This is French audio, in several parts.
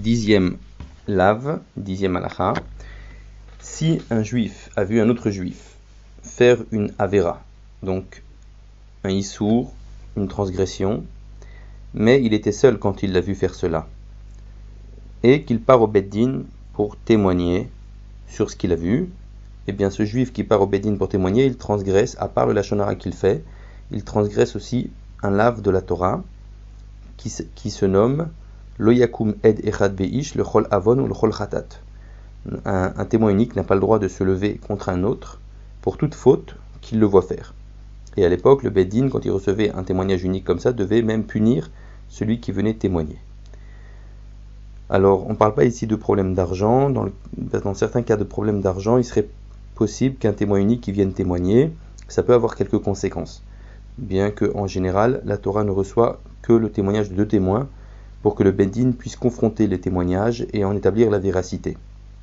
Dixième lave, dixième halakha. Si un juif a vu un autre juif faire une avéra, donc un issour, une transgression, mais il était seul quand il l'a vu faire cela, et qu'il part au Beddin pour témoigner sur ce qu'il a vu, eh bien ce juif qui part au Beddin pour témoigner, il transgresse, à part le lashon hara qu'il fait, il transgresse aussi un lave de la Torah qui se nomme Lo yakum ed echad beish le chol avon ou le chol chatat. Un témoin unique n'a pas le droit de se lever contre un autre pour toute faute qu'il le voit faire. Et à l'époque, le Beddin, quand il recevait un témoignage unique comme ça, devait même punir celui qui venait témoigner. Alors, on ne parle pas ici de problème d'argent. Dans certains cas de problème d'argent, il serait possible qu'un témoin unique qui vienne témoigner, ça peut avoir quelques conséquences. Bien qu'en général, la Torah ne reçoit que le témoignage de deux témoins pour que le Beddin puisse confronter les témoignages et en établir la véracité.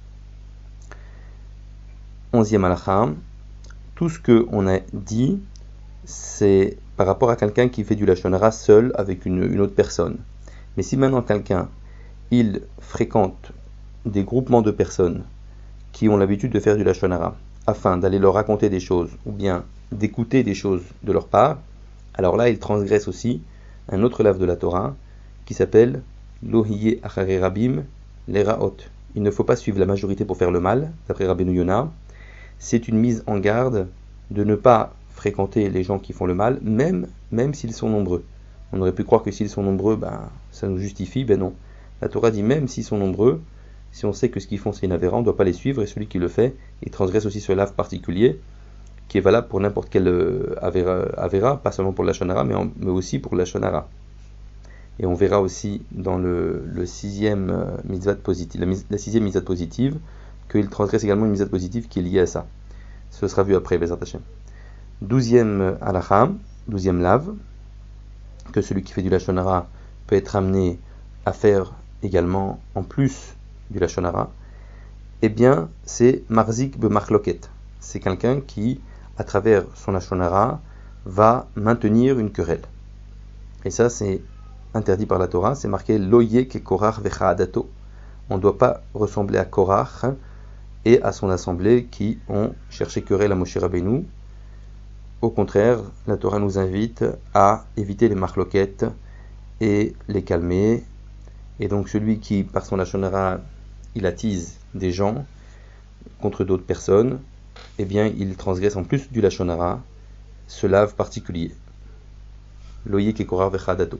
11e halakha. Tout ce qu'on a dit, c'est par rapport à quelqu'un qui fait du lashon hara seul avec une autre personne. Mais si maintenant quelqu'un, il fréquente des groupements de personnes qui ont l'habitude de faire du lashon hara afin d'aller leur raconter des choses ou bien d'écouter des choses de leur part, alors là il transgresse aussi un autre lave de la Torah qui s'appelle Lohiye achare rabim leraot. Il ne faut pas suivre la majorité pour faire le mal, d'après Rabbeinu Yonah. C'est une mise en garde de ne pas fréquenter les gens qui font le mal, même s'ils sont nombreux. On aurait pu croire que s'ils sont nombreux, ça nous justifie, non. La Torah dit même s'ils sont nombreux, si on sait que ce qu'ils font c'est une avéra, on ne doit pas les suivre, et celui qui le fait, il transgresse aussi ce lave particulier, qui est valable pour n'importe quelle avéra, pas seulement pour la lashon hara, mais aussi pour la lashon hara. Et on verra aussi dans le sixième mitzvah positive, la sixième mitzvah positive, qu'il transgresse également une mitzvah positive qui est liée à ça. Ce sera vu après, Bezrat Hashem. 12e halakha, 12e lave, que celui qui fait du lashon hara peut être amené à faire également en plus du lashon hara, eh bien c'est marzik b'machloket. C'est quelqu'un qui, à travers son lashon hara, va maintenir une querelle. Et ça c'est interdit par la Torah, c'est marqué loye ke korach vecha'adato. On ne doit pas ressembler à Korach et à son assemblée qui ont cherché querelle à Moshe Rabbeinu. Au contraire, la Torah nous invite à éviter les marloquettes et les calmer. Et donc celui qui, par son lashon hara, il attise des gens contre d'autres personnes, eh bien il transgresse en plus du lashon hara ce lave particulier. Loye ke korach vecha'adato.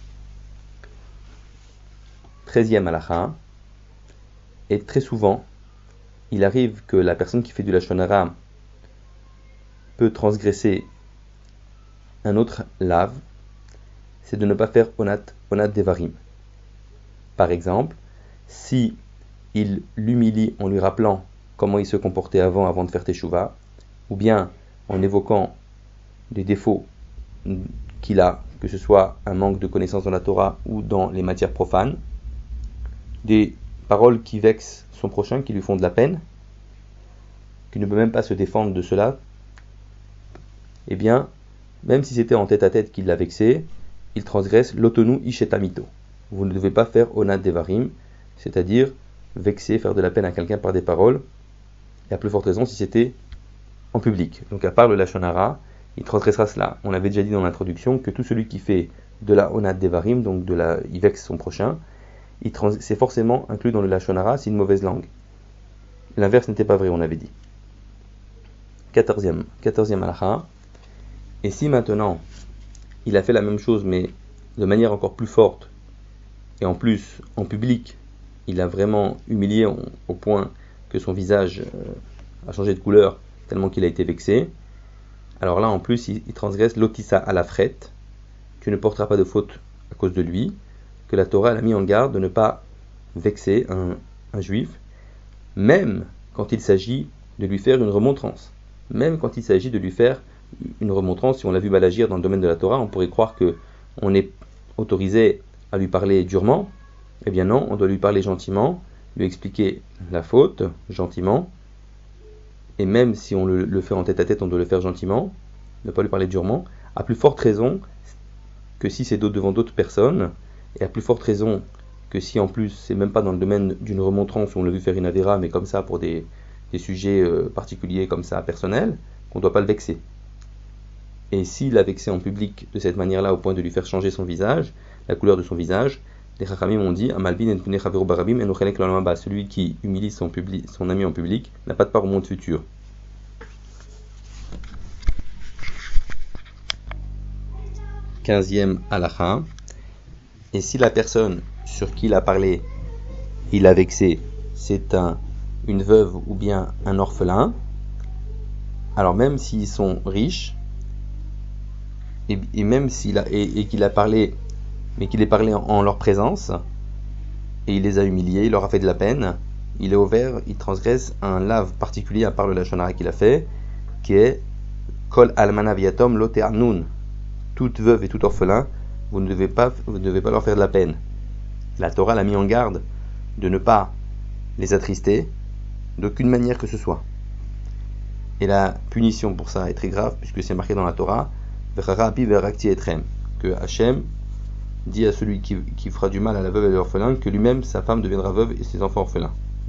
13e halakha. Et très souvent, il arrive que la personne qui fait du lashon hara peut transgresser un autre lave, c'est de ne pas faire onat devarim. Par exemple, si il l'humilie en lui rappelant comment il se comportait avant de faire teshuva, ou bien en évoquant des défauts qu'il a, que ce soit un manque de connaissance dans la Torah ou dans les matières profanes, des paroles qui vexent son prochain, qui lui font de la peine, qui ne peut même pas se défendre de cela, eh bien, même si c'était en tête-à-tête qu'il l'a vexé, il transgresse l'otonu ishetamito. Vous ne devez pas faire onat devarim, c'est-à-dire vexer, faire de la peine à quelqu'un par des paroles, et à plus forte raison si c'était en public. Donc à part le lashon hara, il transgressera cela. On avait déjà dit dans l'introduction que tout celui qui fait de la onat devarim, donc il vexe son prochain, c'est forcément inclus dans le lashon hara, c'est une mauvaise langue. L'inverse n'était pas vrai, on avait dit. 14e halakha. Et si maintenant il a fait la même chose mais de manière encore plus forte et en plus en public il a vraiment humilié au point que son visage a changé de couleur tellement qu'il a été vexé, alors là en plus il transgresse l'otissa à la frette. Tu ne porteras pas de faute à cause de lui, que la Torah l'a mis en garde de ne pas vexer un juif, même quand il s'agit de lui faire une remontrance. Même quand il s'agit de lui faire une remontrance, si on l'a vu mal agir dans le domaine de la Torah, on pourrait croire qu'on est autorisé à lui parler durement. Eh bien non, on doit lui parler gentiment, lui expliquer la faute gentiment, et même si on le fait en tête-à-tête, on doit le faire gentiment, ne pas lui parler durement, à plus forte raison que si c'est devant d'autres personnes, et à plus forte raison que si en plus c'est même pas dans le domaine d'une remontrance où on l'a vu faire une avéra, mais comme ça pour des sujets particuliers comme ça personnels, qu'on ne doit pas le vexer. Et s'il l'a vexé en public de cette manière-là au point de lui faire changer son visage, la couleur de son visage, les Chachamim ont dit celui qui humilie son ami en public n'a pas de part au monde futur. Quinzième halakha. Et si la personne sur qui il a parlé, il a vexé, c'est une veuve ou bien un orphelin, alors même s'ils sont riches, et même qu'il a parlé, mais qu'il ait parlé en leur présence, et il les a humiliés, il leur a fait de la peine, il est ouvert, il transgresse un lave particulier à part le lashon hara qu'il a fait, qui est Kol almana viatom lo te'anun. Toute veuve et tout orphelin, vous ne devez pas leur faire de la peine. La Torah l'a mis en garde de ne pas les attrister d'aucune manière que ce soit. Et la punition pour ça est très grave, puisque c'est marqué dans la Torah, que Hachem dit à celui qui fera du mal à la veuve et à l'orphelin que lui-même, sa femme, deviendra veuve et ses enfants orphelins.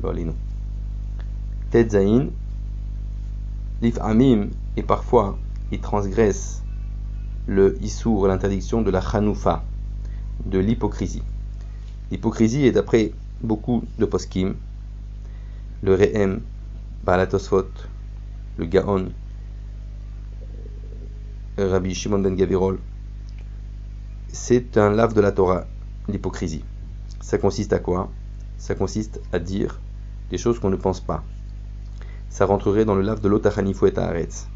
Tetzaïn, Lif Amim, et parfois il transgresse le Issour, l'interdiction de la Chanoufa, de l'hypocrisie. L'hypocrisie est d'après beaucoup de poskim, le Re'em, Ba'al Tosfot, le Gaon, Rabbi Shimon ben Gavirol, c'est un lave de la Torah, l'hypocrisie. Ça consiste à quoi? Ça consiste à dire des choses qu'on ne pense pas. Ça rentrerait dans le lave de l'otachanifou et haaretz.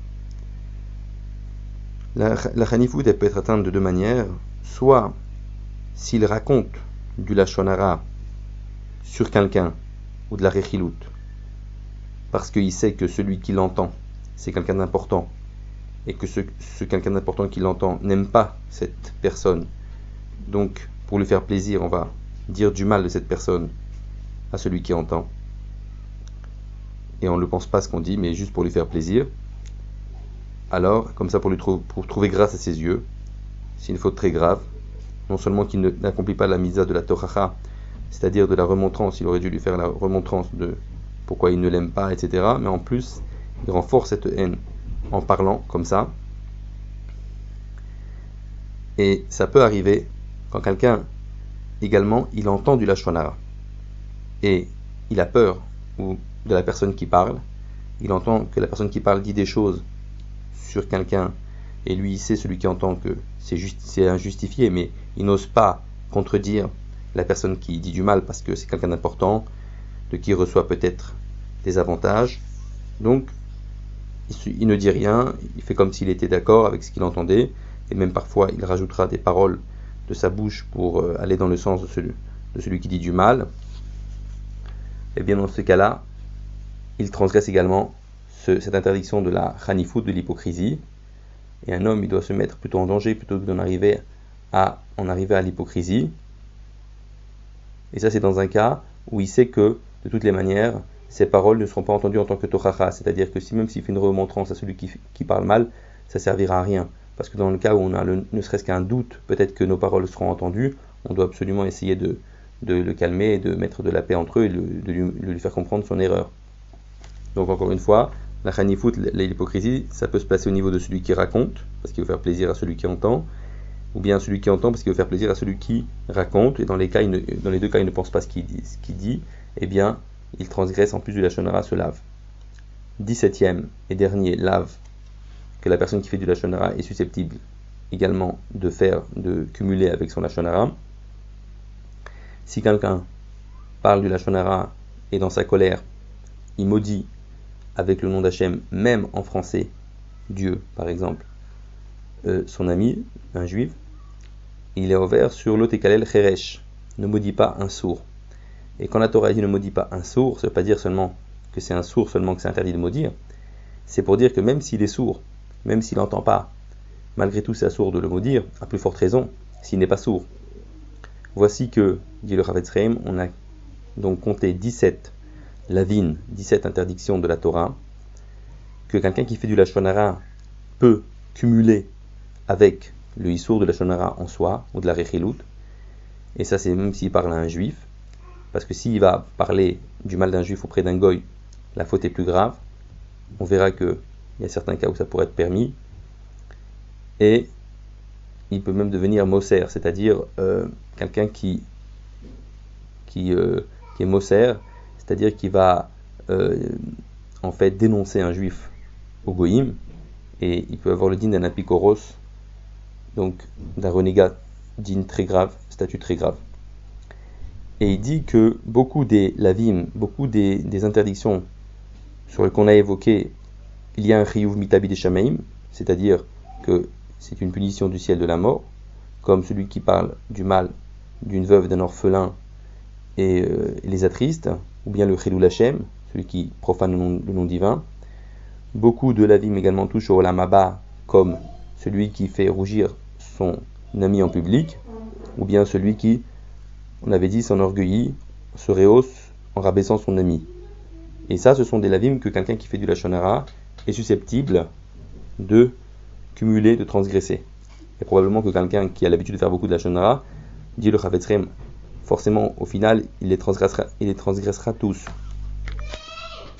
La chanifut, elle peut être atteinte de deux manières. Soit s'il raconte du lashon hara sur quelqu'un, ou de la rechilut, parce qu'il sait que celui qui l'entend, c'est quelqu'un d'important, et que ce quelqu'un d'important qui l'entend n'aime pas cette personne. Donc, pour lui faire plaisir, on va dire du mal de cette personne à celui qui entend. Et on ne pense pas ce qu'on dit, mais juste pour lui faire plaisir. Alors, comme ça, pour trouver grâce à ses yeux, c'est une faute très grave. Non seulement qu'il n'accomplit pas la misa de la tochacha, c'est-à-dire de la remontrance, il aurait dû lui faire la remontrance de pourquoi il ne l'aime pas, etc. Mais en plus, il renforce cette haine en parlant comme ça. Et ça peut arriver quand quelqu'un, également, il entend du lashon hara. Et il a peur de la personne qui parle. Il entend que la personne qui parle dit des choses sur quelqu'un, et lui il sait, celui qui entend, que c'est injustifié, mais il n'ose pas contredire la personne qui dit du mal parce que c'est quelqu'un d'important, de qui il reçoit peut-être des avantages. Donc il ne dit rien, il fait comme s'il était d'accord avec ce qu'il entendait, et même parfois il rajoutera des paroles de sa bouche pour aller dans le sens de celui qui dit du mal. Et bien dans ce cas-là, il transgresse également cette interdiction de la chanifut, de l'hypocrisie. Et un homme, il doit se mettre plutôt en danger plutôt que d'en arriver à l'hypocrisie. Et ça, c'est dans un cas où il sait que, de toutes les manières, ses paroles ne seront pas entendues en tant que tochacha. C'est-à-dire que même s'il fait une remontrance à celui qui parle mal, ça servira à rien. Parce que dans le cas où on a ne serait-ce qu'un doute, peut-être que nos paroles seront entendues, on doit absolument essayer de le calmer et de mettre de la paix entre eux et de lui faire comprendre son erreur. Donc encore une fois, la chanifut, l'hypocrisie, ça peut se placer au niveau de celui qui raconte, parce qu'il veut faire plaisir à celui qui entend, ou bien celui qui entend parce qu'il veut faire plaisir à celui qui raconte, et dans les deux cas, il ne pense pas ce qu'il dit, eh bien, il transgresse en plus du lashon hara ce lave. 17e et dernier lave que la personne qui fait du lashon hara est susceptible également de cumuler avec son lashon hara. Si quelqu'un parle du lashon hara et dans sa colère, il maudit avec le nom d'Hachem, même en français, Dieu par exemple, son ami, un juif, il est ouvert sur l'otekalel cheresh, ne maudit pas un sourd. Et quand la Torah dit ne maudit pas un sourd, ça ne veut pas dire seulement que c'est un sourd seulement que c'est interdit de maudire, c'est pour dire que même s'il est sourd, même s'il n'entend pas, malgré tout c'est assourd de le maudire, à plus forte raison, s'il n'est pas sourd. Voici que, dit le Chavetz Chaim, on a donc compté 17 lavines, 17 interdictions de la Torah, que quelqu'un qui fait du lashon hara peut cumuler avec le issour de lashon hara en soi, ou de la rechilut, et ça c'est même s'il parle à un juif, parce que s'il va parler du mal d'un juif auprès d'un goy, la faute est plus grave. On verra qu'il y a certains cas où ça pourrait être permis, et il peut même devenir Moser, c'est-à-dire quelqu'un qui est Moser, c'est-à-dire qui va en fait dénoncer un juif au goïm, et il peut avoir le din d'un apikoros, donc d'un renégat, din très grave, statut très grave. Et il dit que beaucoup des lavim, beaucoup des interdictions sur lesquelles on a évoqué, il y a un chiyuv mitabi des shamaim, c'est-à-dire que c'est une punition du ciel de la mort, comme celui qui parle du mal d'une veuve, d'un orphelin et les attriste, ou bien le chilul Hashem, celui qui profane le nom divin. Beaucoup de lavim également touchent au olam haba, comme celui qui fait rougir son ami en public, ou bien celui qui, on avait dit, s'enorgueillit, se rehausse en rabaissant son ami. Et ça, ce sont des lavim que quelqu'un qui fait du lashon hara est susceptible de cumuler, de transgresser. Et probablement que quelqu'un qui a l'habitude de faire beaucoup de lashon hara, dit le Chavetz Chaim, forcément au final il les transgressera tous.